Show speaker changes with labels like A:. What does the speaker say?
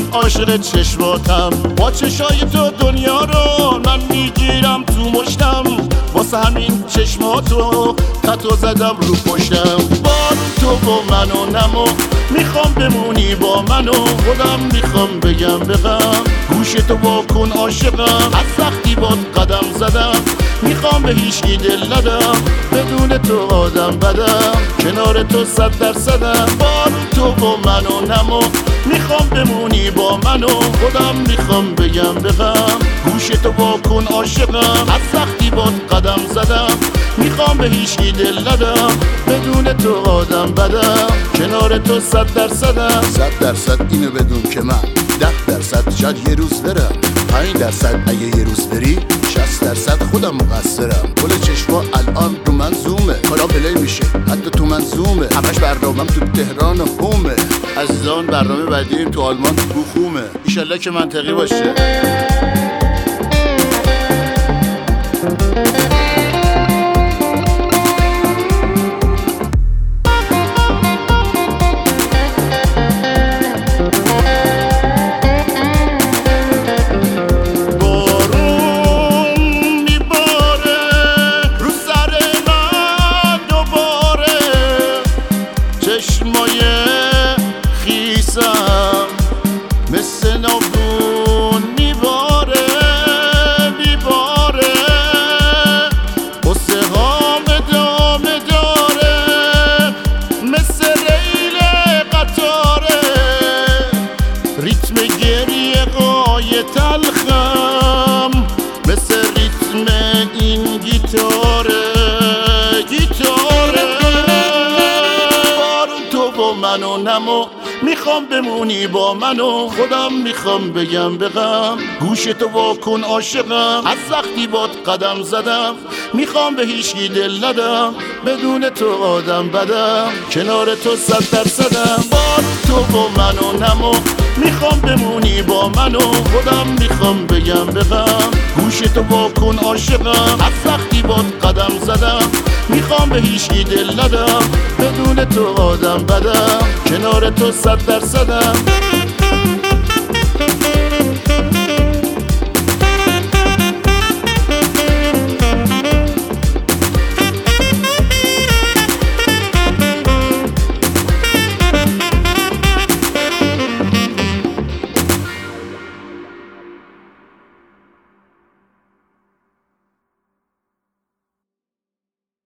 A: عاشق چشماتم، با چشای تو دنیا رو من میگیرم تو مشتم، واسه همین چشماتو تتو زدم رو پشتم. بار تو با منو نمو، میخوام بمونی با منو، خودم میخوام بگم بغم، گوش تو واکن عاشقم، از سختی باد قدم زدم، میخوام به هیچکی دل ندم، بدون تو آدم بدم، کنار تو 100%م. بار تو با منو نمو، میخوام بمونی با منو، خودم میخوام بگم بغم، گوش تو واکن عاشقم، از سختی باد قدم زدم، میخوام به هیچکی دل ندم، بدون تو آدم بدم، کنار تو 100%م.
B: 100% اینو بدون که من 10% شاید یه روز برم، 5% اگه یه روز بری، 60% خودم مقصرم. گل چشما الان رو من زومه، کارا پلی میشه حتی تو من زومه، همش برنامه‌م تو تهران و هومه. عزیزان برنامه بعدیم تو آلمان تو خومه، ایشالله که منطقی باشه.
A: چشمای خیسم مثل ناودون میباره قصه هام ادامه داره، مثل ریل قطاره، ریتم گریه قای تلخم، مثل ریتم این گیتاره. منو نمو، میخوام بمونی با منو، خودم میخوام بگم بغم، گوش تو واکن عاشقم، از سختی باد قدم زدم، میخوام به هیچکی دل ندم، بدون تو آدم بدم، کنار تو 100%م. بار تو با منو نمو، میخوام بمونی با منو، خودم میخوام بگم بغم، گوش تو واکن عاشقم، از سختی باد قدم زدم، میخوام به هیچکی دل ندم، بدون تو آدم بدم، کنار تو 100%م.